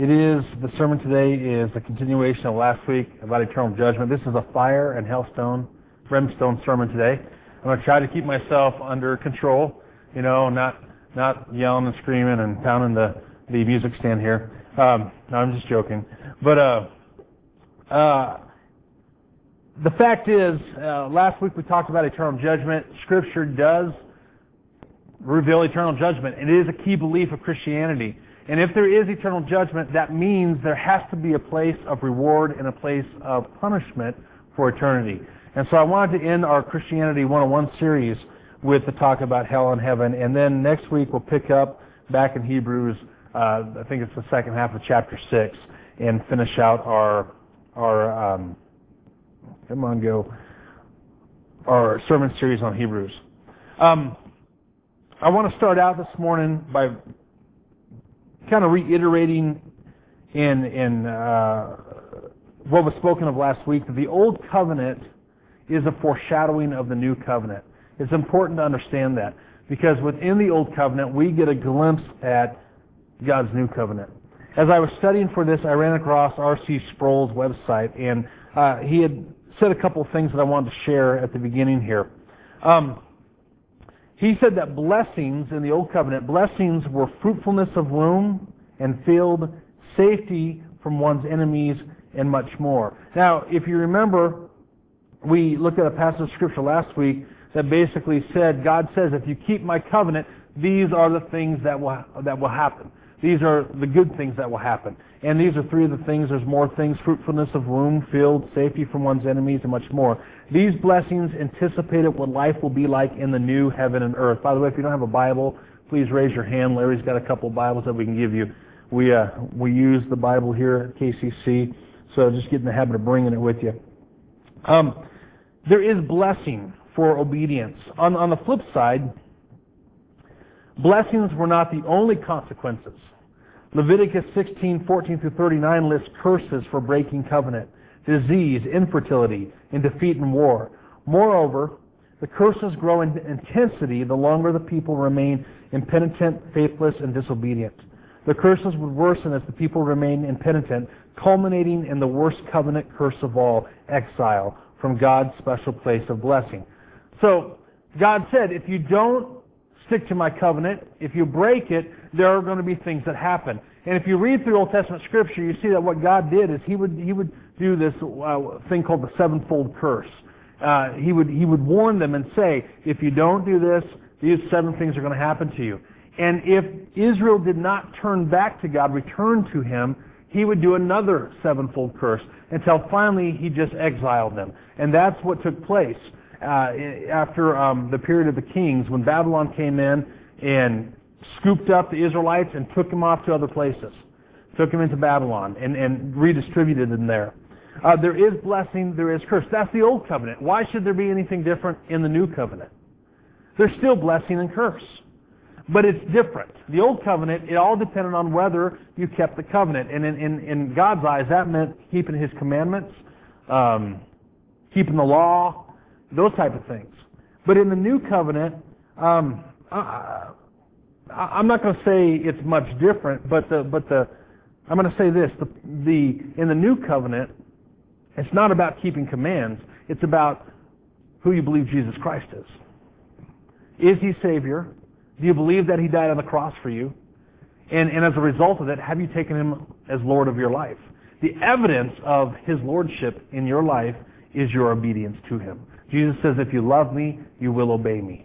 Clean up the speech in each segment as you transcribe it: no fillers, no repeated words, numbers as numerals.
The sermon today is a continuation of last week about eternal judgment. This is a fire and brimstone sermon today. I'm going to try to keep myself under control, not yelling and screaming and pounding the music stand here. No, I'm just joking. But the fact is, last week we talked about eternal judgment. Scripture does reveal eternal judgment. It is a key belief of Christianity. And if there is eternal judgment, that means there has to be a place of reward and a place of punishment for eternity. And so I wanted to end our Christianity 101 series with the talk about hell and heaven. And then next week we'll pick up back in Hebrews, I think it's the second half of chapter 6, and finish out our sermon series on Hebrews. I want to start out this morning by kind of reiterating in what was spoken of last week, that the Old Covenant is a foreshadowing of the New Covenant. It's important to understand that, because within the Old Covenant, we get a glimpse at God's New Covenant. As I was studying for this, I ran across R.C. Sproul's website, and he had said a couple of things that I wanted to share at the beginning here. He said that blessings in the Old Covenant, blessings were fruitfulness of womb and field, safety from one's enemies, and much more. Now, if you remember, we looked at a passage of Scripture last week that basically said, God says, if you keep my covenant, these are the things that will happen. These are the good things that will happen. And these are three of the things. There's more things: fruitfulness of womb, field, safety from one's enemies, and much more. These blessings anticipated what life will be like in the new heaven and earth. By the way, if you don't have a Bible, please raise your hand. Larry's got a couple of Bibles that we can give you. We use the Bible here at KCC, so just get in the habit of bringing it with you. There is blessing for obedience. On the flip side, blessings were not the only consequences. Leviticus 16:14-39 lists curses for breaking covenant, disease, infertility, and defeat in war. Moreover, the curses grow in intensity the longer the people remain impenitent, faithless, and disobedient. The curses would worsen as the people remain impenitent, culminating in the worst covenant curse of all, exile from God's special place of blessing. So, God said, if you don't stick to my covenant, if you break it, there are going to be things that happen. And if you read through Old Testament Scripture, you see that what God did is He would do this thing called the sevenfold curse. He would warn them and say, if you don't do this, these 7 things are going to happen to you. And if Israel did not turn back to God, return to Him, He would do another sevenfold curse until finally He just exiled them. And that's what took place after the period of the kings, when Babylon came in and scooped up the Israelites and took them off to other places. Took them into Babylon and redistributed them there. There is blessing, there is curse. That's the Old Covenant. Why should there be anything different in the New Covenant? There's still blessing and curse. But it's different. The Old Covenant, it all depended on whether you kept the covenant. And in God's eyes, that meant keeping His commandments, keeping the law, those type of things. But in the New Covenant, I'm not going to say it's much different, but I'm going to say this: in the New Covenant, it's not about keeping commands. It's about who you believe Jesus Christ is. Is He Savior? Do you believe that He died on the cross for you? And as a result of that, have you taken Him as Lord of your life? The evidence of His Lordship in your life is your obedience to Him. Jesus says, if you love me, you will obey me.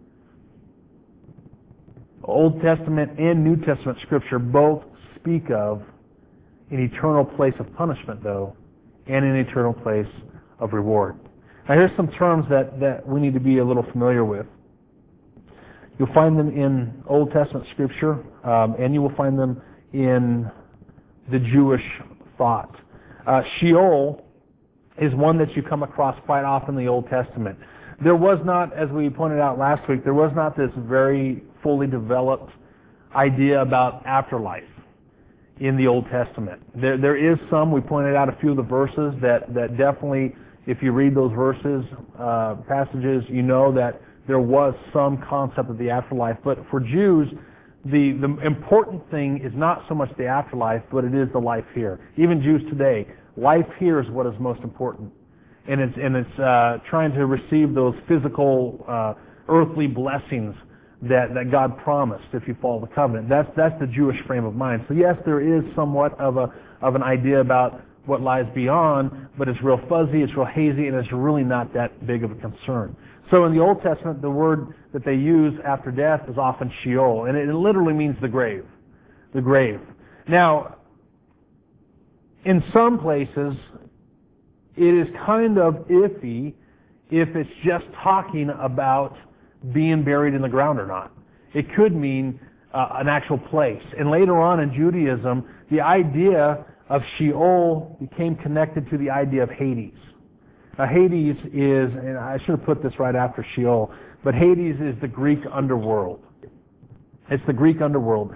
Old Testament and New Testament Scripture both speak of an eternal place of punishment, though, and an eternal place of reward. Now, here's some terms that we need to be a little familiar with. You'll find them in Old Testament Scripture, and you will find them in the Jewish thought. Sheol is one that you come across quite often in the Old Testament. There was not, as we pointed out last week, there was not this very fully developed idea about afterlife in the Old Testament. There is some. We pointed out a few of the verses that definitely, if you read those verses, passages, you know that there was some concept of the afterlife. But for Jews, the important thing is not so much the afterlife, but it is the life here. Even Jews today, life here is what is most important. And it's trying to receive those physical, earthly blessings that God promised if you follow the covenant. That's the Jewish frame of mind. So yes, there is somewhat of an idea about what lies beyond, but it's real fuzzy, it's real hazy, and it's really not that big of a concern. So in the Old Testament, the word that they use after death is often Sheol, and it literally means the grave. The grave. Now, in some places, it is kind of iffy if it's just talking about being buried in the ground or not. It could mean an actual place. And later on in Judaism, the idea of Sheol became connected to the idea of Hades. Now, Hades is, and I should have put this right after Sheol, but Hades is the Greek underworld. It's the Greek underworld.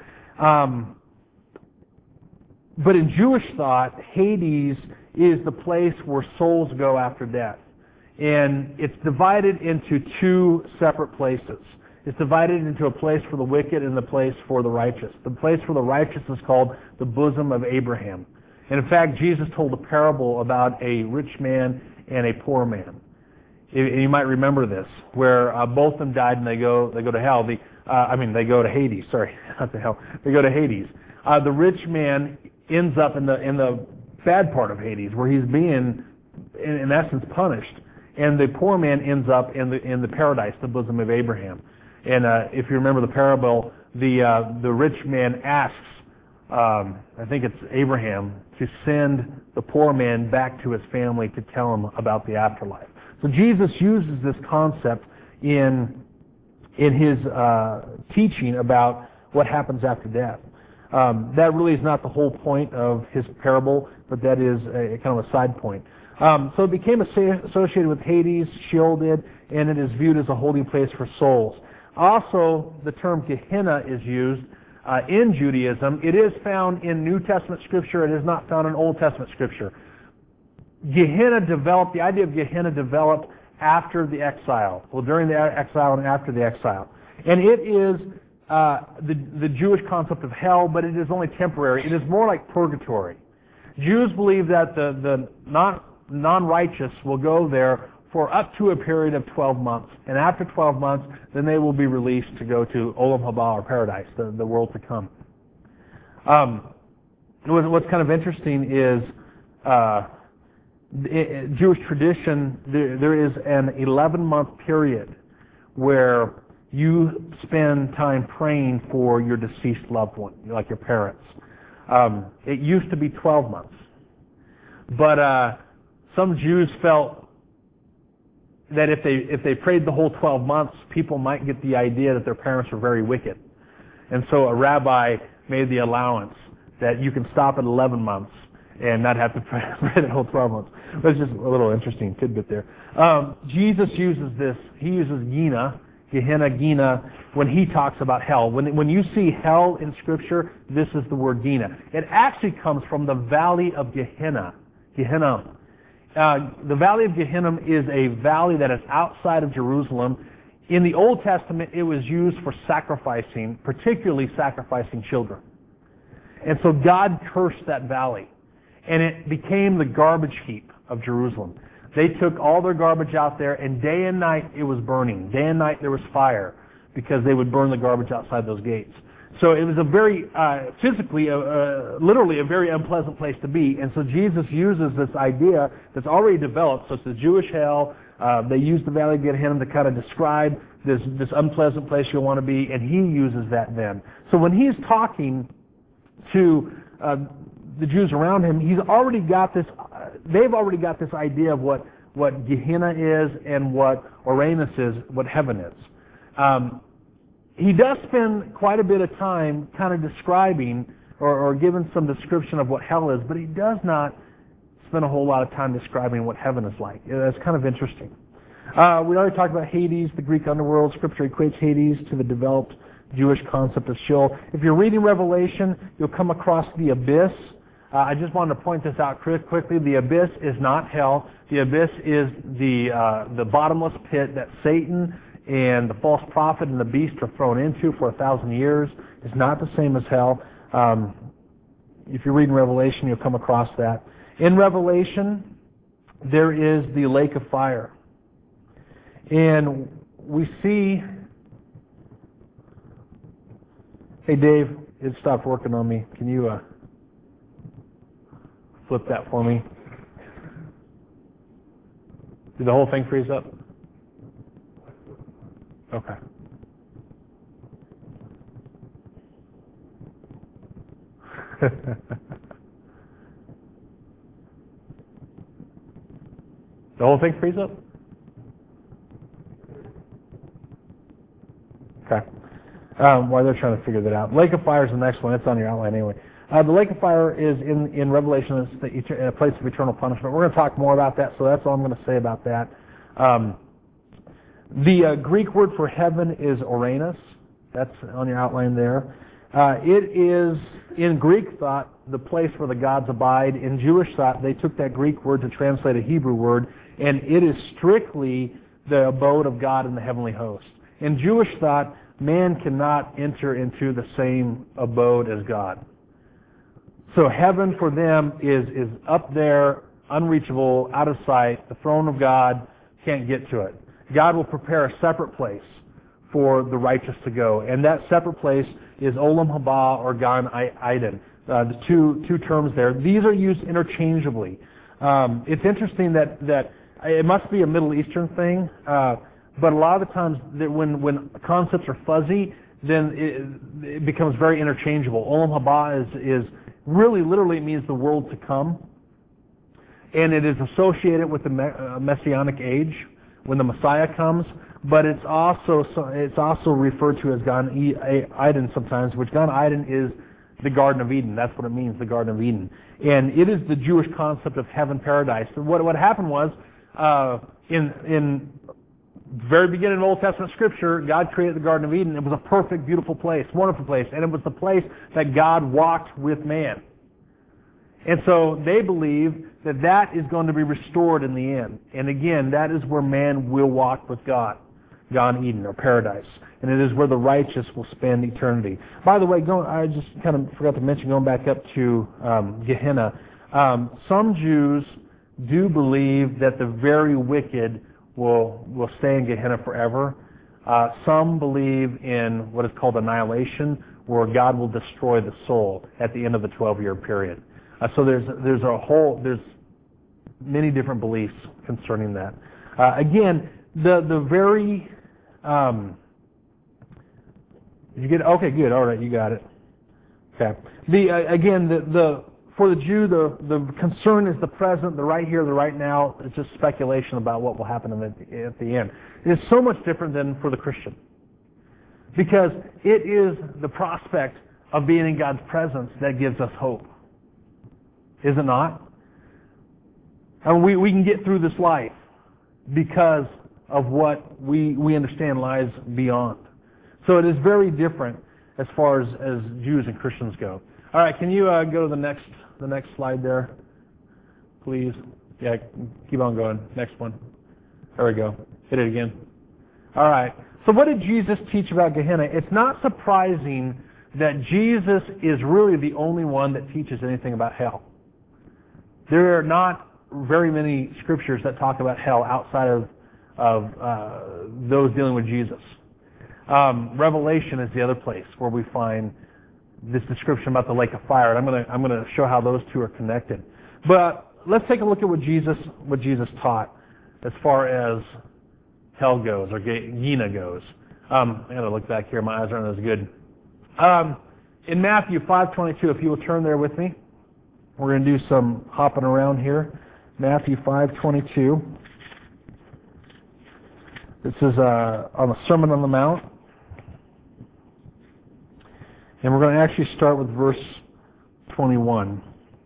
But in Jewish thought, Hades is the place where souls go after death. And it's divided into two separate places. It's divided into a place for the wicked and the place for the righteous. The place for the righteous is called the bosom of Abraham. And in fact, Jesus told a parable about a rich man and a poor man. You might remember this, where both of them died and they go to hell. They go to Hades. Sorry, not to hell. They go to Hades. The rich man ends up in the bad part of Hades, where he's being, in essence, punished, and the poor man ends up in the paradise, the bosom of Abraham. And if you remember the parable, the rich man asks, I think it's Abraham, to send the poor man back to his family to tell him about the afterlife. So Jesus uses this concept in his teaching about what happens after death. That really is not the whole point of his parable, but that is a kind of a side point. So it became associated with Hades, Sheol did, and it is viewed as a holding place for souls. Also, the term Gehenna is used in Judaism. It is found in New Testament Scripture. It is not found in Old Testament Scripture. The idea of Gehenna developed after the exile. Well, during the exile and after the exile. And it is the Jewish concept of hell, but it is only temporary. It is more like purgatory. Jews believe that the non-righteous will go there for up to a period of 12 months. And after 12 months, then they will be released to go to Olam Haba, or paradise, the world to come. What's kind of interesting is Jewish tradition, there is an 11-month period where you spend time praying for your deceased loved one, like your parents. It used to be 12 months. But some Jews felt that if they prayed the whole 12 months, people might get the idea that their parents were very wicked. And so a rabbi made the allowance that you can stop at 11 months and not have to pray the whole 12 months. That's just a little interesting tidbit there. Jesus uses this. He uses Gehenna, when he talks about hell. When you see hell in Scripture, this is the word Gehenna. It actually comes from the valley of Gehenna. The valley of Gehenna is a valley that is outside of Jerusalem. In the Old Testament, it was used for sacrificing, particularly sacrificing children. And so God cursed that valley. And it became the garbage heap of Jerusalem. They took all their garbage out there, and day and night it was burning. Day and night there was fire, because they would burn the garbage outside those gates. So it was a very, literally a very unpleasant place to be. And so Jesus uses this idea that's already developed. So it's the Jewish hell. They use the Valley of Gehenna to kind of describe this unpleasant place you'll want to be, and he uses that then. So when he's talking to the Jews around him, they've already got this idea of what Gehenna is and what Uranus is, what heaven is. He does spend quite a bit of time kind of describing or giving some description of what hell is, but he does not spend a whole lot of time describing what heaven is like. That's kind of interesting. We already talked about Hades, the Greek underworld. Scripture equates Hades to the developed Jewish concept of Sheol. If you're reading Revelation, you'll come across the abyss. I just wanted to point this out quickly. The abyss is not hell. The abyss is the bottomless pit that Satan and the false prophet and the beast are thrown into for 1,000 years is not the same as hell. If you read in Revelation, you'll come across that. In Revelation, there is the lake of fire. And we see... Hey, Dave, it stopped working on me. Can you flip that for me? Did the whole thing freeze up? Okay. The whole thing freeze up? Okay. While they're trying to figure that out. Lake of Fire is the next one. It's on your outline anyway. The Lake of Fire is in Revelation. It's a place of eternal punishment. We're going to talk more about that, so that's all I'm going to say about that. The Greek word for heaven is Uranus. That's on your outline there. It is, in Greek thought, the place where the gods abide. In Jewish thought, they took that Greek word to translate a Hebrew word, and it is strictly the abode of God in the heavenly host. In Jewish thought, man cannot enter into the same abode as God. So heaven for them is up there, unreachable, out of sight. The throne of God, can't get to it. God will prepare a separate place for the righteous to go. And that separate place is Olam Haba or Gan Eden. The two terms there. These are used interchangeably. It's interesting that it must be a Middle Eastern thing, but a lot of the times when concepts are fuzzy, then it becomes very interchangeable. Olam Haba is really literally means the world to come, and it is associated with the Messianic age when the Messiah comes. But it's also referred to as Gan Eden sometimes, which Gan Eden is the Garden of Eden. That's what it means, the Garden of Eden, and it is the Jewish concept of heaven, paradise. And what happened was in very beginning of Old Testament Scripture, God created the Garden of Eden. It was a perfect, beautiful place, wonderful place, and it was the place that God walked with man. And so they believe that is going to be restored in the end. And again, that is where man will walk with God, Gan Eden, or paradise. And it is where the righteous will spend eternity. By the way, I just kind of forgot to mention, going back up to Gehenna, some Jews do believe that the very wicked will stay in Gehenna forever. Some believe in what is called annihilation, where God will destroy the soul at the end of the 12-year period. So there's many different beliefs concerning that. Again, the very did you get it? Okay, good. All right, you got it. Okay. For the Jew, the concern is the present, the right here, the right now. It's just speculation about what will happen at the end. It's so much different than for the Christian, because it is the prospect of being in God's presence that gives us hope. Is it not? And we can get through this life because of what we understand lies beyond. So it is very different as far as Jews and Christians go. All right, can you go to the next slide there, please? Yeah, keep on going. Next one. There we go. Hit it again. All right. So what did Jesus teach about Gehenna? It's not surprising that Jesus is really the only one that teaches anything about hell. There are not very many scriptures that talk about hell outside of those dealing with Jesus. Revelation is the other place where we find this description about the lake of fire, and I'm going to show how those two are connected. But let's take a look at what Jesus taught as far as hell goes, or Gehenna goes. I got to look back here; my eyes aren't as good. In Matthew 5:22, if you will turn there with me, we're going to do some hopping around here. Matthew 5:22. This is on the Sermon on the Mount. And we're going to actually start with verse 21.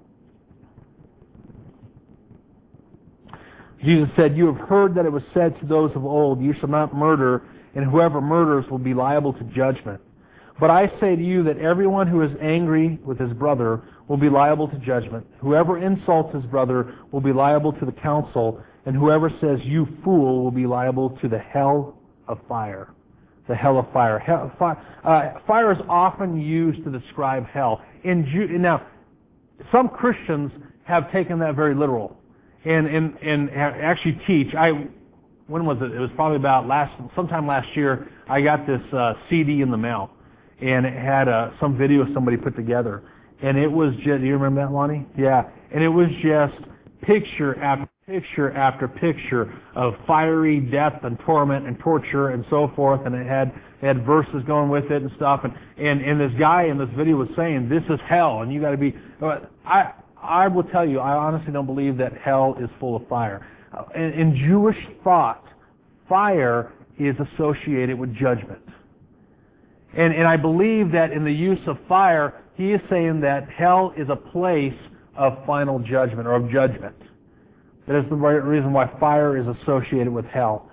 Jesus said, "You have heard that it was said to those of old, 'You shall not murder, and whoever murders will be liable to judgment.' But I say to you that everyone who is angry with his brother will be liable to judgment. Whoever insults his brother will be liable to the council, and whoever says 'you fool' will be liable to the hell of fire. The hell of fire. Fire is often used to describe hell. Now, some Christians have taken that very literal and actually teach. When was it? It was probably about sometime last year. I got this CD in the mail, and it had some video somebody put together, and it was just. Do you remember that, Lonnie? Yeah, and it was just picture after picture after picture of fiery death and torment and torture and so forth, and it had verses going with it and stuff, and this guy in this video was saying, this is hell, and you got to be. I will tell you, I honestly don't believe that hell is full of fire. In Jewish thought, fire is associated with judgment. And I believe that in the use of fire, he is saying that hell is a place of final judgment or of judgment. That is the reason why fire is associated with hell.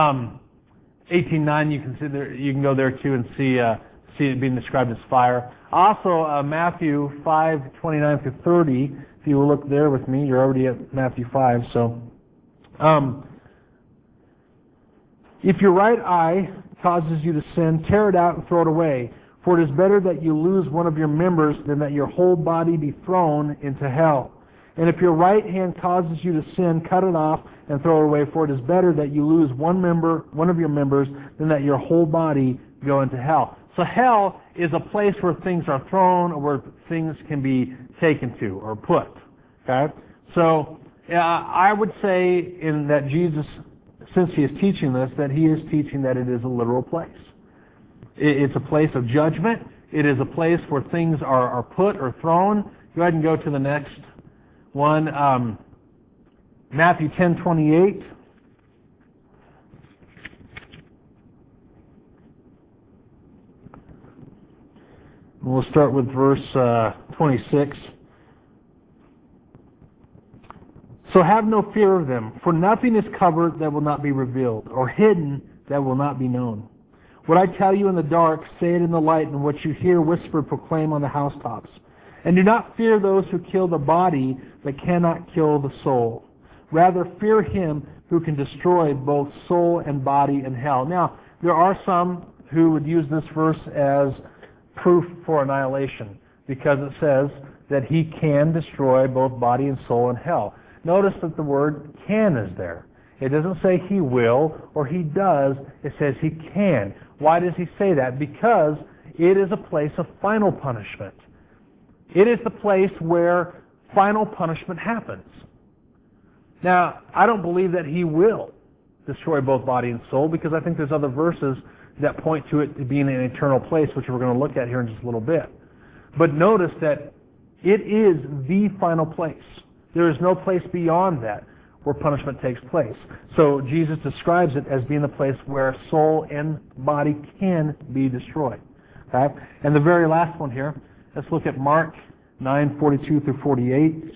18:9, you can go there too and see it being described as fire. Also, Matthew 5:29 through 30. If you will look there with me, you're already at Matthew 5. So, if your right eye causes you to sin, tear it out and throw it away. For it is better that you lose one of your members than that your whole body be thrown into hell. And if your right hand causes you to sin, cut it off and throw it away. For it is better that you lose one of your members, than that your whole body go into hell. So hell is a place where things are thrown or where things can be taken to or put. Okay? So I would say in that Jesus, since he is teaching this, that he is teaching that it is a literal place. It's a place of judgment. It is a place where things are put or thrown. Go ahead and go to the next one. Matthew 10:28. We'll start with verse 26. So have no fear of them, for nothing is covered that will not be revealed, or hidden that will not be known. What I tell you in the dark, say it in the light, and what you hear whispered proclaim on the housetops. And do not fear those who kill the body, but cannot kill the soul. Rather fear him who can destroy both soul and body in hell. Now, there are some who would use this verse as proof for annihilation, because it says that he can destroy both body and soul in hell. Notice that the word can is there. It doesn't say he will or he does. It says he can. Why does he say that? Because it is a place of final punishment. It is the place where final punishment happens. Now, I don't believe that he will destroy both body and soul, because I think there's other verses that point to it to being an eternal place, which we're going to look at here in just a little bit. But notice that it is the final place. There is no place beyond that where punishment takes place. So Jesus describes it as being the place where soul and body can be destroyed. Okay? And the very last one here, let's look at Mark 9:42 through 48.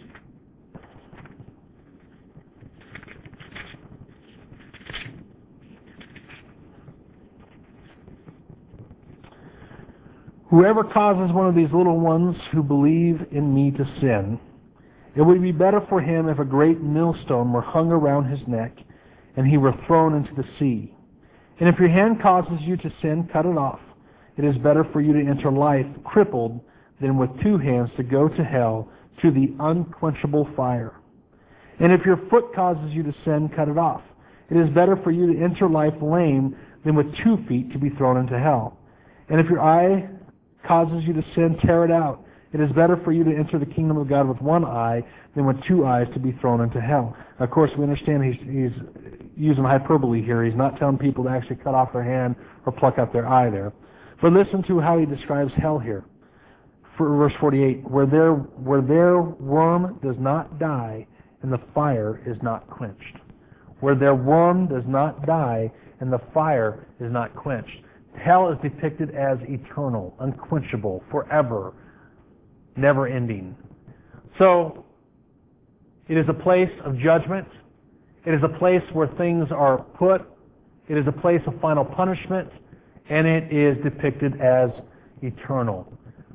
Whoever causes one of these little ones who believe in me to sin, it would be better for him if a great millstone were hung around his neck and he were thrown into the sea. And if your hand causes you to sin, cut it off. It is better for you to enter life crippled than with two hands to go to hell, to the unquenchable fire. And if your foot causes you to sin, cut it off. It is better for you to enter life lame than with 2 feet to be thrown into hell. And if your eye causes you to sin, tear it out. It is better for you to enter the kingdom of God with 1 eye than with 2 eyes to be thrown into hell. Of course, we understand he's using hyperbole here. He's not telling people to actually cut off their hand or pluck out their eye there. But listen to how he describes hell here. For verse 48, where their worm does not die and the fire is not quenched. Where their worm does not die and the fire is not quenched. Hell is depicted as eternal, unquenchable, forever, never ending. So, it is a place of judgment. It is a place where things are put. It is a place of final punishment. And it is depicted as eternal.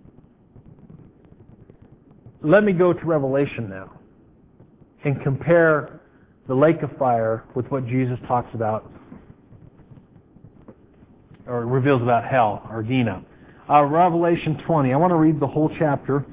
Let me go to Revelation now and compare the lake of fire with what Jesus talks about or reveals about hell, or Gehenna. Revelation 20. I want to read the whole chapter.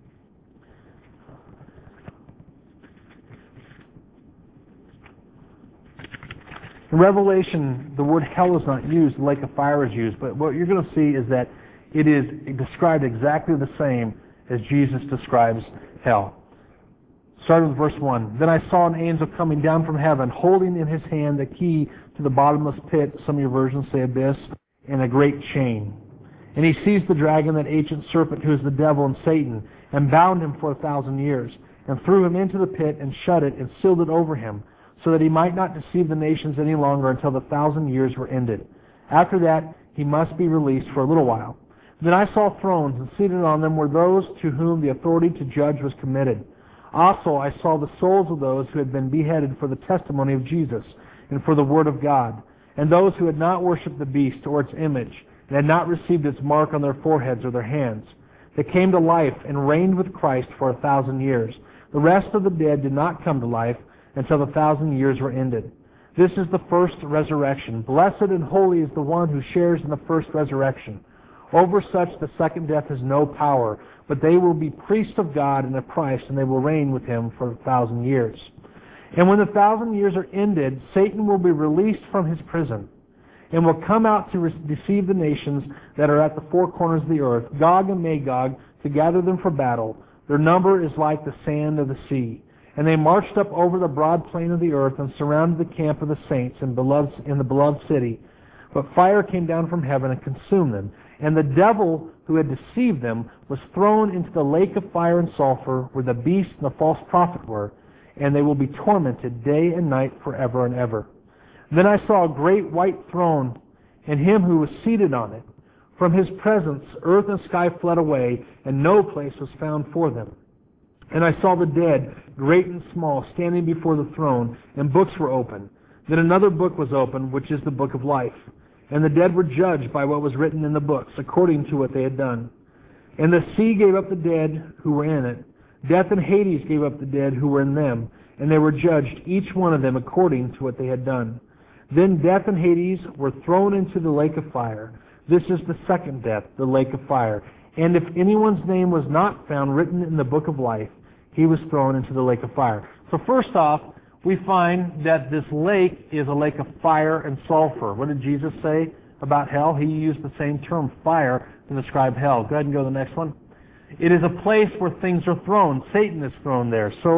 In Revelation, the word hell is not used, the lake of fire is used, but what you're going to see is that it is described exactly the same as Jesus describes hell. Starting with verse 1. Then I saw an angel coming down from heaven, holding in his hand the key to the bottomless pit, some of your versions say abyss, and a great chain. And he seized the dragon, that ancient serpent, who is the devil and Satan, and bound him for 1,000 years, and threw him into the pit, and shut it, and sealed it over him, so that he might not deceive the nations any longer until the 1,000 years were ended. After that, he must be released for a little while. Then I saw thrones, and seated on them were those to whom the authority to judge was committed. Also I saw the souls of those who had been beheaded for the testimony of Jesus, and for the word of God, and those who had not worshipped the beast or its image, and had not received its mark on their foreheads or their hands. They came to life and reigned with Christ for 1,000 years. The rest of the dead did not come to life until the 1,000 years were ended. This is the first resurrection. Blessed and holy is the one who shares in the first resurrection. Over such the second death has no power, but they will be priests of God and of Christ, and they will reign with him for 1,000 years. And when the 1,000 years are ended, Satan will be released from his prison, and will come out to deceive the nations that are at the four corners of the earth, Gog and Magog, to gather them for battle. Their number is like the sand of the sea. And they marched up over the broad plain of the earth, and surrounded the camp of the saints in the beloved city. But fire came down from heaven and consumed them. And the devil who had deceived them was thrown into the lake of fire and sulfur, where the beast and the false prophet were, and they will be tormented day and night forever and ever. Then I saw a great white throne, and him who was seated on it. From his presence earth and sky fled away, and no place was found for them. And I saw the dead, great and small, standing before the throne, and books were opened. Then another book was opened, which is the book of life. And the dead were judged by what was written in the books, according to what they had done. And the sea gave up the dead who were in it. Death and Hades gave up the dead who were in them, and they were judged, each one of them according to what they had done. Then death and Hades were thrown into the lake of fire. This is the second death, the lake of fire. And if anyone's name was not found written in the book of life, he was thrown into the lake of fire. So first off, we find that this lake is a lake of fire and sulfur. What did Jesus say about hell? He used the same term, fire, to describe hell. Go ahead and go to the next one. It is a place where things are thrown. Satan is thrown there. So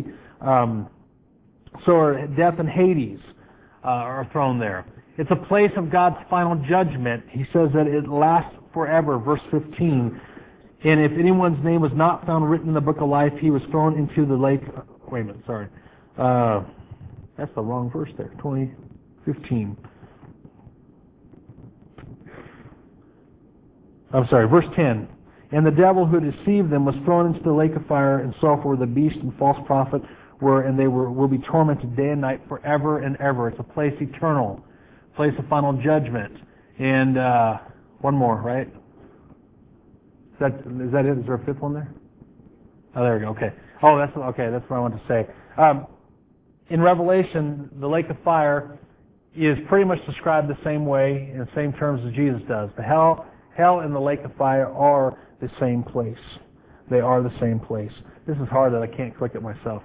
are death and Hades are thrown there. It's a place of God's final judgment. He says that it lasts forever. Verse 15. And if anyone's name was not found written in the book of life, he was thrown into the lake. Wait a minute, sorry. That's the wrong verse there. 20:15. I'm sorry, verse 10. And the devil who deceived them was thrown into the lake of fire and sulfur, where the beast and false prophet were, and they will be tormented day and night forever and ever. It's a place eternal, place of final judgment. And one more, right? Is that it? Is there a fifth one there? Oh, there we go. Okay. Oh, that's okay. That's what I want to say. In Revelation, the lake of fire is pretty much described the same way, in the same terms as Jesus does. The hell and the lake of fire are the same place. They are the same place. This is hard that I can't click it myself.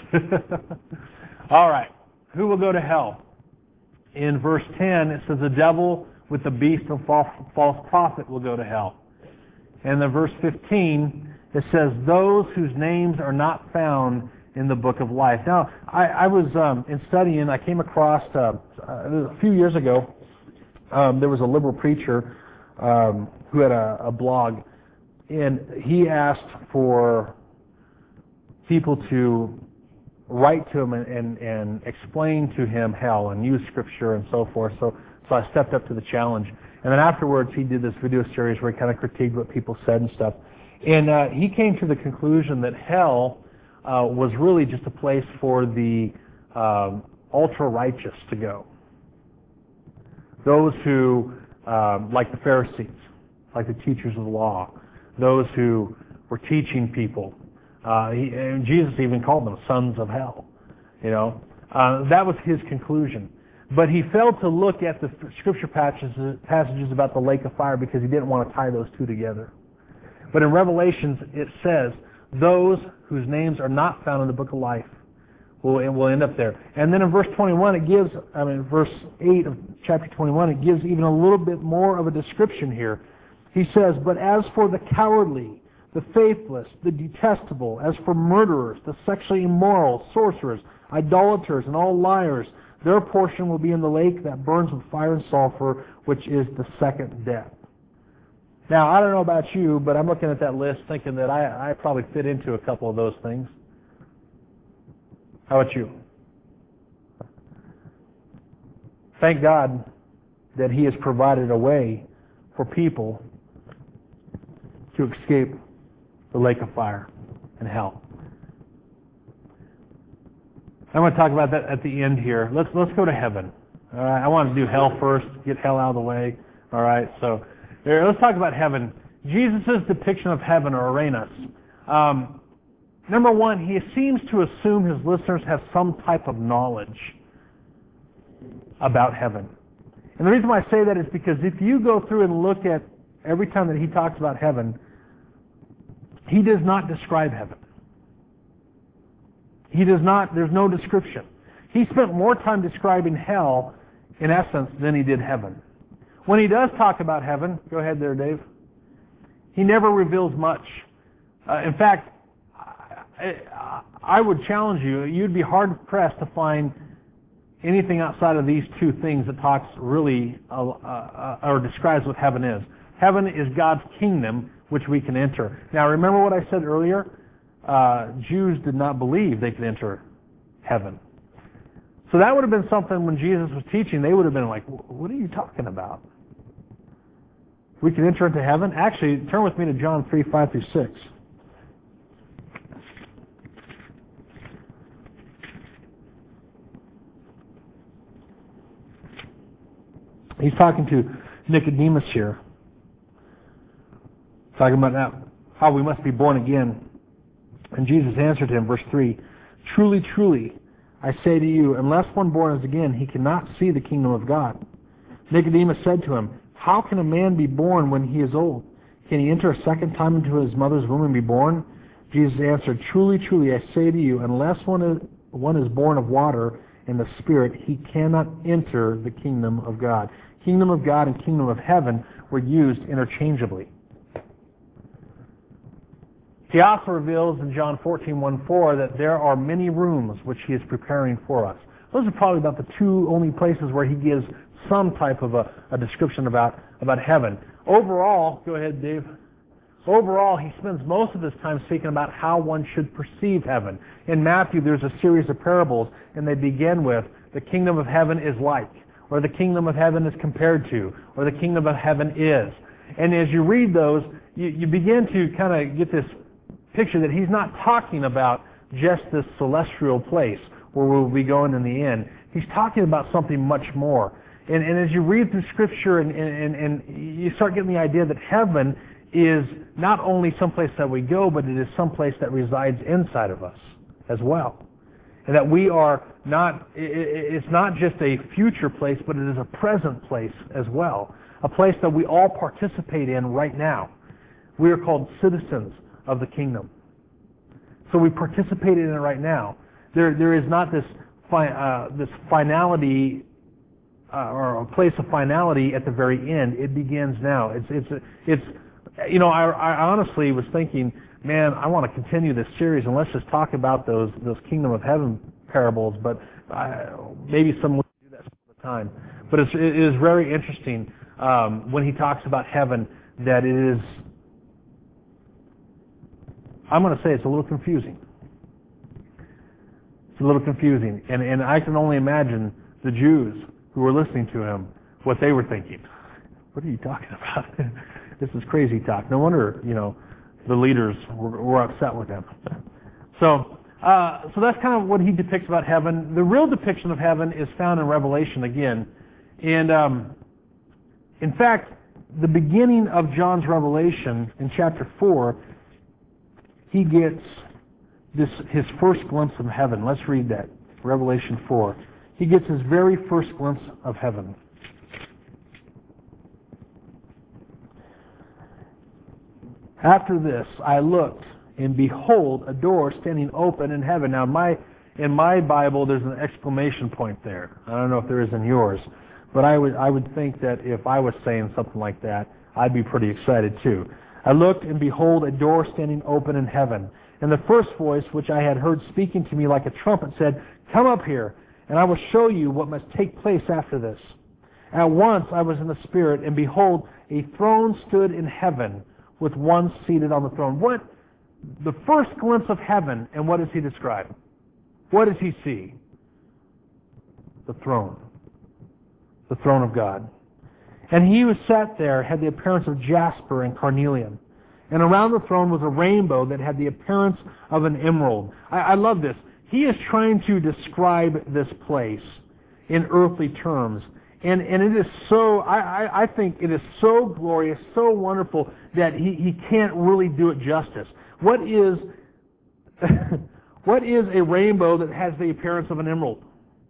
All right. Who will go to hell? In verse 10, it says the devil with the beast and false prophet will go to hell. And in verse 15, it says those whose names are not found in the book of life. Now, I was in studying, I came across, a few years ago, there was a liberal preacher who had a blog, and he asked for people to write to him and explain to him hell and use scripture and so forth. So I stepped up to the challenge. And then afterwards, he did this video series where he kind of critiqued what people said and stuff. And he came to the conclusion that hell was really just a place for the ultra-righteous to go. Those who, like the Pharisees, like the teachers of the law, those who were teaching people. And Jesus even called them sons of hell. You know, that was his conclusion. But he failed to look at the scripture passages about the lake of fire because he didn't want to tie those two together. But in Revelations, it says, those whose names are not found in the book of life will end up there. And then in verse 21, verse 8 of chapter 21, it gives even a little bit more of a description here. He says, but as for the cowardly, the faithless, the detestable, as for murderers, the sexually immoral, sorcerers, idolaters, and all liars, their portion will be in the lake that burns with fire and sulfur, which is the second death. Now, I don't know about you, but I'm looking at that list thinking that I probably fit into a couple of those things. How about you? Thank God that He has provided a way for people to escape the lake of fire and hell. I'm going to talk about that at the end here. Let's go to heaven. All right, I want to do hell first, get hell out of the way. All right, so let's talk about heaven. Jesus' depiction of heaven, or arenas. Number one, he seems to assume his listeners have some type of knowledge about heaven. And the reason why I say that is because if you go through and look at every time that he talks about heaven, he does not describe heaven. He does not, there's no description. He spent more time describing hell, in essence, than he did heaven. When he does talk about heaven, go ahead there, Dave, he never reveals much. In fact, I would challenge you, you'd be hard-pressed to find anything outside of these two things that talks really, or describes what heaven is. Heaven is God's kingdom, which we can enter. Now, remember what I said earlier? Jews did not believe they could enter heaven. So that would have been something when Jesus was teaching, they would have been like, what are you talking about? We can enter into heaven? Actually, turn with me to John 3, 5 through 6. He's talking to Nicodemus here. Talking about how we must be born again. And Jesus answered him, verse 3, truly, truly, I say to you, unless one born is again, he cannot see the kingdom of God. Nicodemus said to him, how can a man be born when he is old? Can he enter a second time into his mother's womb and be born? Jesus answered, truly, truly, I say to you, unless one is born of water and the Spirit, he cannot enter the kingdom of God. Kingdom of God and kingdom of heaven were used interchangeably. He also reveals in John 14:1-4 that there are many rooms which he is preparing for us. Those are probably about the two only places where he gives some type of a description about heaven. Overall, go ahead, Dave. Overall, he spends most of his time speaking about how one should perceive heaven. In Matthew, there's a series of parables, and they begin with, the kingdom of heaven is like, or the kingdom of heaven is compared to, or the kingdom of heaven is. And as you read those, you begin to kind of get this picture that he's not talking about just this celestial place where we'll be going in the end. He's talking about something much more. And as you read through Scripture and you start getting the idea that heaven is not only someplace that we go, but it is someplace that resides inside of us as well. And that we are not, it's not just a future place, but it is a present place as well. A place that we all participate in right now. We are called citizens of the kingdom. So we participate in it right now. There is not this finality or a place of finality at the very end. It begins now. It's you know, I honestly was thinking, man, I want to continue this series and let's just talk about those kingdom of heaven parables, but maybe someone will do that all the time. But it is very interesting when he talks about heaven that it is, I'm going to say it's a little confusing. It's a little confusing. And I can only imagine the Jews who were listening to him, what they were thinking. What are you talking about? This is crazy talk. No wonder, you know, the leaders were upset with him. So that's kind of what he depicts about heaven. The real depiction of heaven is found in Revelation again. And in fact, the beginning of John's Revelation in chapter 4, he gets his first glimpse of heaven. Let's read that. Revelation 4. he gets his very first glimpse of heaven. After this, I looked, and behold, a door standing open in heaven. Now, in my Bible, there's an exclamation point there. I don't know if there is in yours, but I would think that if I was saying something like that, I'd be pretty excited too. I looked, and behold, a door standing open in heaven. And the first voice, which I had heard speaking to me like a trumpet, said, "Come up here, and I will show you what must take place after this." At once I was in the Spirit, and behold, a throne stood in heaven, with one seated on the throne. The first glimpse of heaven, and what does he describe? What does he see? The throne. The throne of God. And he who sat there had the appearance of jasper and carnelian. And around the throne was a rainbow that had the appearance of an emerald. I love this. He is trying to describe this place in earthly terms. And it is so, I think it is so glorious, so wonderful that he can't really do it justice. What is what is a rainbow that has the appearance of an emerald?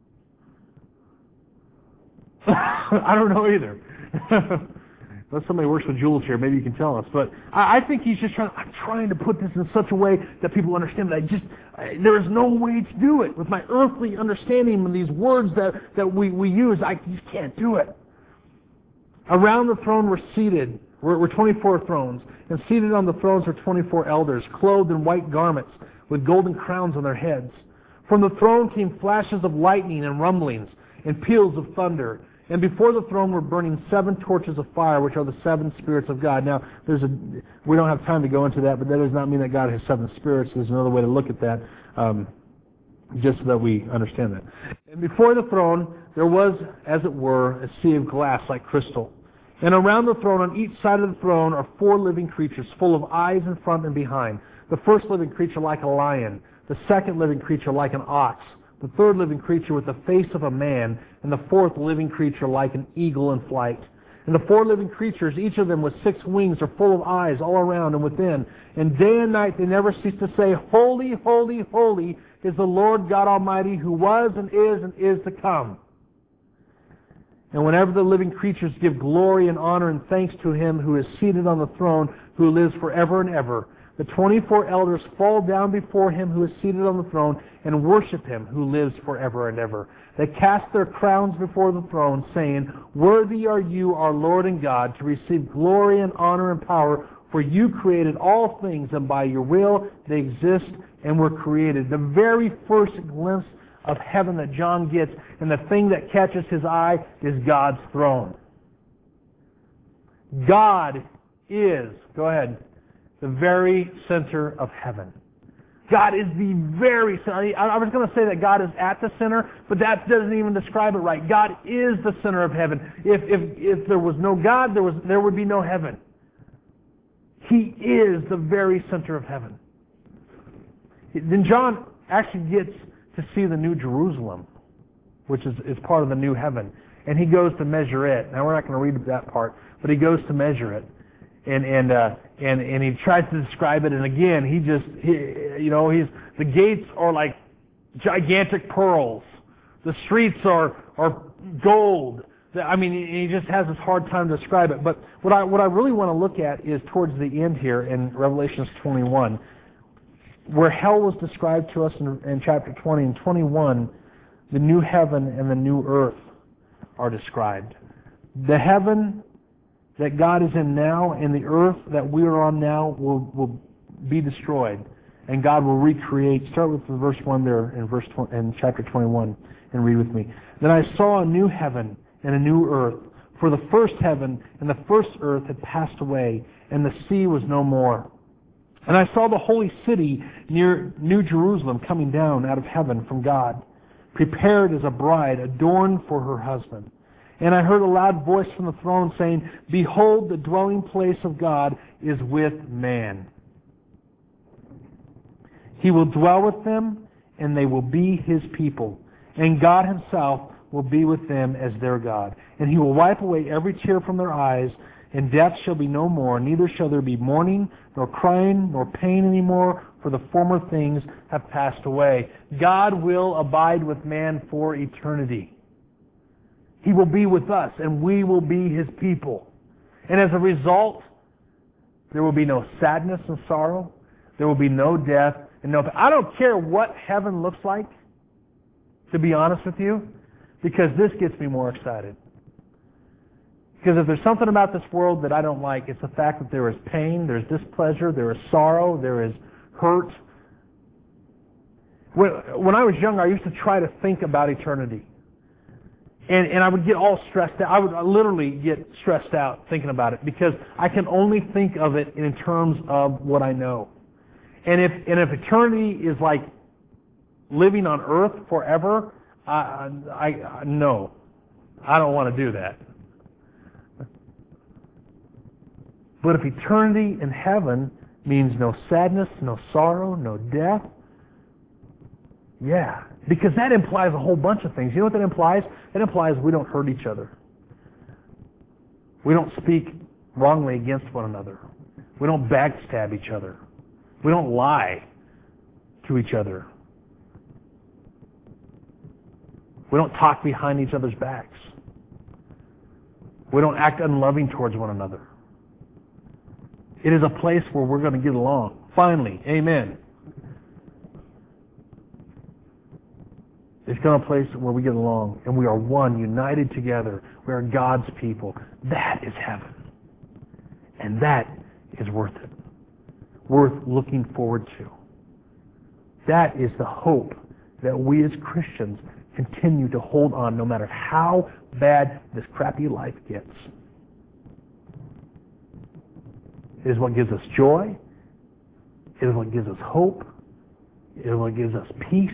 I don't know either. Unless somebody works with jewels here, maybe you can tell us. But I think he's just trying to put this in such a way that people understand that there is no way to do it. With my earthly understanding of these words that we use, I just can't do it. Around the throne were 24 thrones, and seated on the thrones were 24 elders, clothed in white garments, with golden crowns on their heads. From the throne came flashes of lightning and rumblings, and peals of thunder. And before the throne were burning 7 torches of fire, which are the 7 spirits of God. Now, we don't have time to go into that, but that does not mean that God has 7 spirits. There's another way to look at that, just so that we understand that. And before the throne, there was, as it were, a sea of glass like crystal. And around the throne, on each side of the throne, are 4 living creatures, full of eyes in front and behind. The first living creature like a lion, the second living creature like an ox, the third living creature with the face of a man, and the fourth living creature like an eagle in flight. And the 4 living creatures, each of them with 6 wings, are full of eyes all around and within. And day and night they never cease to say, "Holy, holy, holy is the Lord God Almighty, who was and is to come." And whenever the living creatures give glory and honor and thanks to Him who is seated on the throne, who lives forever and ever, the 24 elders fall down before Him who is seated on the throne and worship Him who lives forever and ever. They cast their crowns before the throne, saying, "Worthy are you, our Lord and God, to receive glory and honor and power, for you created all things, and by your will they exist and were created." The very first glimpse of heaven that John gets, and the thing that catches his eye, is God's throne. God is, go ahead, the very center of heaven. God is the very center. I was going to say that God is at the center, but that doesn't even describe it right. God is the center of heaven. If there was no God, there would be no heaven. He is the very center of heaven. Then John actually gets to see the New Jerusalem, which is part of the new heaven. And he goes to measure it. Now, we're not going to read that part, but he goes to measure it. And he tries to describe it, and again, the gates are like gigantic pearls. The streets are gold. He just has this hard time to describe it. But what I really want to look at is towards the end here in Revelation 21, where hell was described to us in chapter 20 and 21. The new heaven and the new earth are described. The heaven that God is in now and the earth that we are on now will be destroyed, and God will recreate. Start with verse 1 there in chapter 21 and read with me. Then I saw a new heaven and a new earth, for the first heaven and the first earth had passed away, and the sea was no more. And I saw the holy city near New Jerusalem coming down out of heaven from God, prepared as a bride adorned for her husband. And I heard a loud voice from the throne saying, "Behold, the dwelling place of God is with man. He will dwell with them, and they will be His people. And God Himself will be with them as their God. And He will wipe away every tear from their eyes, And death shall be no more, neither shall there be mourning, nor crying, nor pain anymore, for the former things have passed away. God will abide with man for eternity. He will be with us, and we will be His people. And as a result, there will be no sadness and sorrow. There will be no death and no... I don't care what heaven looks like, to be honest with you, because this gets me more excited. Because if there's something about this world that I don't like, it's the fact that there is pain, there's displeasure, there is sorrow, there is hurt. When I was young, I used to try to think about eternity. And I would get all stressed out. I would literally get stressed out thinking about it because I can only think of it in terms of what I know. And if eternity is like living on earth forever, no. I don't want to do that. But if eternity in heaven means no sadness, no sorrow, no death, yeah. Because that implies a whole bunch of things. You know what that implies? It implies we don't hurt each other. We don't speak wrongly against one another. We don't backstab each other. We don't lie to each other. We don't talk behind each other's backs. We don't act unloving towards one another. It is a place where we're going to get along. Finally, amen. It's going to a place where we get along and we are one, united together. We are God's people. That is heaven. And that is worth it. Worth looking forward to. That is the hope that we as Christians continue to hold on no matter how bad this crappy life gets. It is what gives us joy. It is what gives us hope. It is what gives us peace.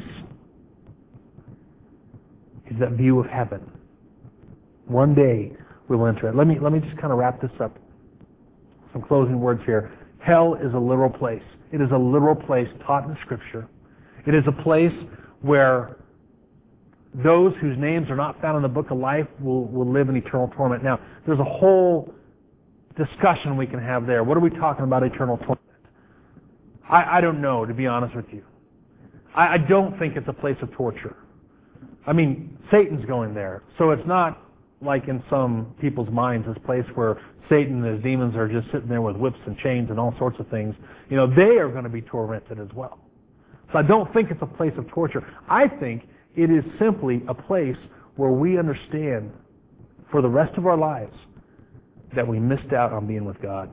Is that view of heaven. One day we'll enter it. Let me just kind of wrap this up. Some closing words here. Hell is a literal place. It is a literal place taught in Scripture. It is a place where those whose names are not found in the book of life will live in eternal torment. Now, there's a whole discussion we can have there. What are we talking about eternal torment? I don't know, to be honest with you. I don't think it's a place of torture. I mean, Satan's going there. So it's not like in some people's minds, this place where Satan and his demons are just sitting there with whips and chains and all sorts of things. You know, they are going to be tormented as well. So I don't think it's a place of torture. I think it is simply a place where we understand for the rest of our lives that we missed out on being with God.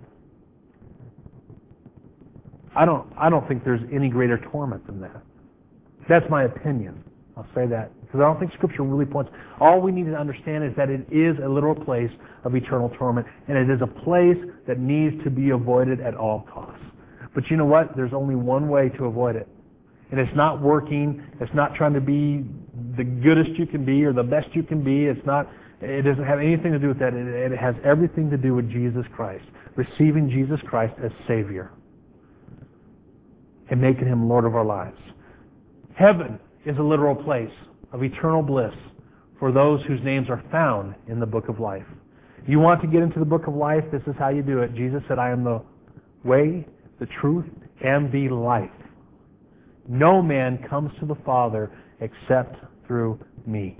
I don't think there's any greater torment than that. That's my opinion. I'll say that because I don't think Scripture really points. All we need to understand is that it is a literal place of eternal torment, and it is a place that needs to be avoided at all costs. But you know what? There's only one way to avoid it. And it's not working. It's not trying to be the goodest you can be or the best you can be. It doesn't have anything to do with that. It has everything to do with Jesus Christ. Receiving Jesus Christ as Savior. And making Him Lord of our lives. Heaven is a literal place of eternal bliss for those whose names are found in the book of life. You want to get into the book of life? This is how you do it. Jesus said, I am the way, the truth, and the life. No man comes to the Father except through me.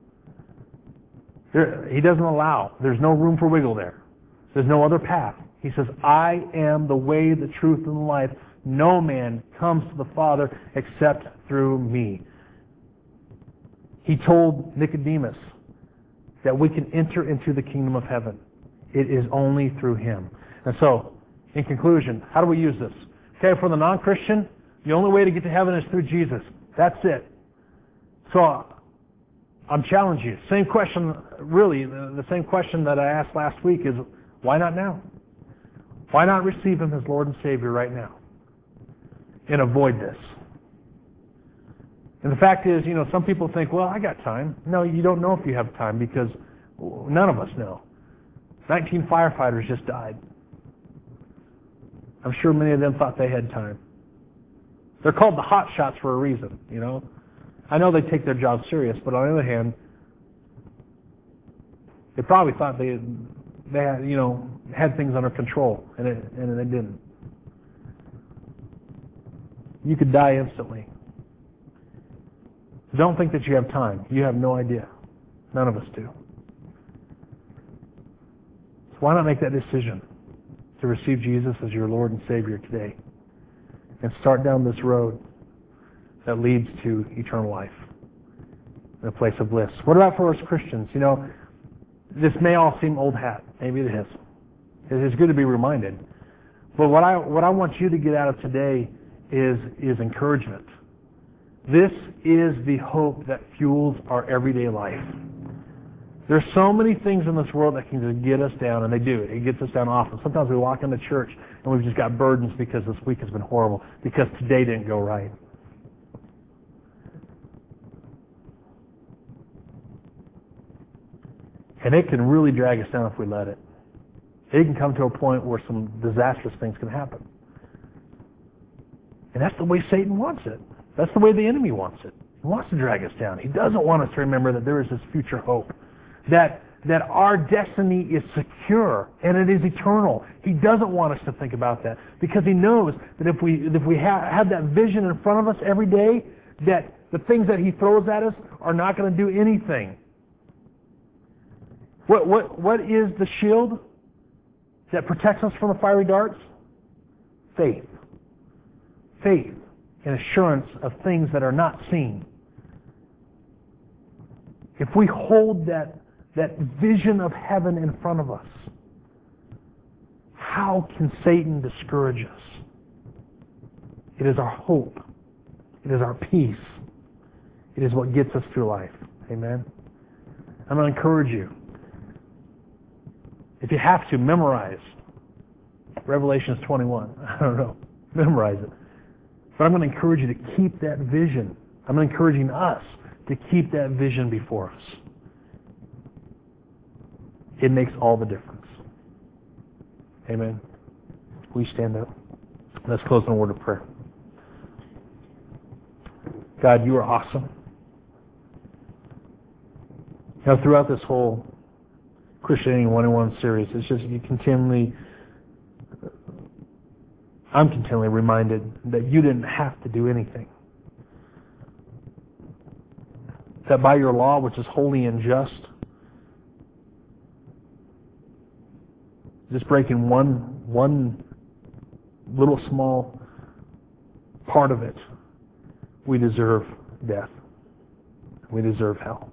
He doesn't allow. There's no room for wiggle there. There's no other path. He says, I am the way, the truth, and the life. No man comes to the Father except through me. He told Nicodemus that we can enter into the kingdom of heaven. It is only through Him. And so, in conclusion, how do we use this? Okay, for the non-Christian, the only way to get to heaven is through Jesus. That's it. So, I'm challenging you. Same question, really, the same question that I asked last week is, why not now? Why not receive Him as Lord and Savior right now? And avoid this. And the fact is, some people think, well, I got time. No, you don't know if you have time because none of us know. 19 firefighters just died. I'm sure many of them thought they had time. They're called the hot shots for a reason, I know they take their job serious, but on the other hand, they probably thought they they had, had things under control, and they didn't. You could die instantly. Don't think that you have time. You have no idea. None of us do. So why not make that decision to receive Jesus as your Lord and Savior today and start down this road that leads to eternal life in a place of bliss? What about for us Christians? This may all seem old hat. Maybe it is. It's good to be reminded. But what I want you to get out of today is encouragement. This is the hope that fuels our everyday life. There's so many things in this world that can just get us down, and they do. It gets us down often. Sometimes we walk into church and we've just got burdens because this week has been horrible, because today didn't go right. And it can really drag us down if we let it. It can come to a point where some disastrous things can happen. And that's the way Satan wants it. That's the way the enemy wants it. He wants to drag us down. He doesn't want us to remember that there is this future hope. That our destiny is secure and it is eternal. He doesn't want us to think about that, because he knows that if we have that vision in front of us every day, that the things that he throws at us are not going to do anything. What is the shield that protects us from the fiery darts? Faith. Faith and assurance of things that are not seen. If we hold that vision of heaven in front of us, how can Satan discourage us? It is our hope. It is our peace. It is what gets us through life. Amen? I'm going to encourage you. If you have to, memorize Revelations 21. I don't know. Memorize it. But I'm going to encourage you to keep that vision. I'm encouraging us to keep that vision before us. It makes all the difference. Amen. Will you stand up? Let's close in a word of prayer. God, you are awesome. Throughout this whole Christianity 101 series, it's just I'm continually reminded that you didn't have to do anything. That by your law, which is holy and just, just breaking one little small part of it, we deserve death. We deserve hell.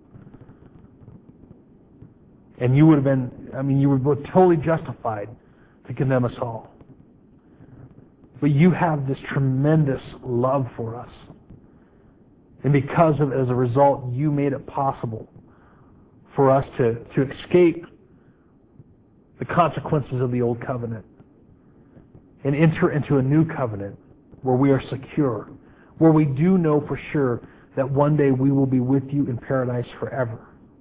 And you would have totally justified to condemn us all. But you have this tremendous love for us. And as a result, you made it possible for us to escape the consequences of the old covenant and enter into a new covenant where we are secure, where we do know for sure that one day we will be with you in paradise forever.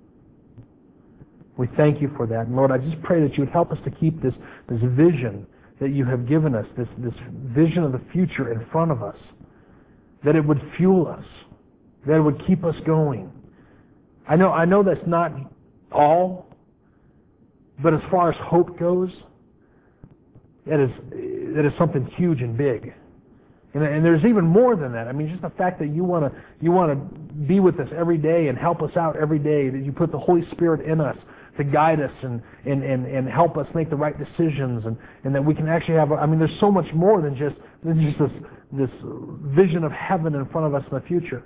We thank you for that. And Lord, I just pray that you would help us to keep this vision that you have given us, this vision of the future in front of us, that it would fuel us, that it would keep us going. I know that's not all, but as far as hope goes, that is something huge and big. And there's even more than that. Just the fact that you want to be with us every day and help us out every day, that you put the Holy Spirit in us to guide us and help us make the right decisions, and that we can actually have, there's so much more than just this vision of heaven in front of us in the future.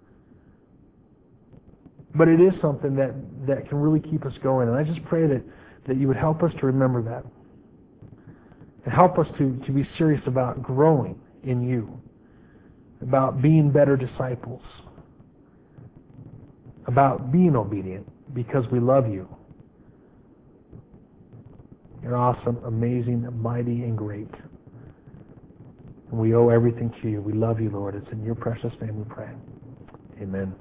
But it is something that can really keep us going. And I just pray that you would help us to remember that. And help us to be serious about growing in you, about being better disciples, about being obedient because we love you. You're awesome, amazing, mighty, and great. And we owe everything to you. We love you, Lord. It's in your precious name we pray. Amen.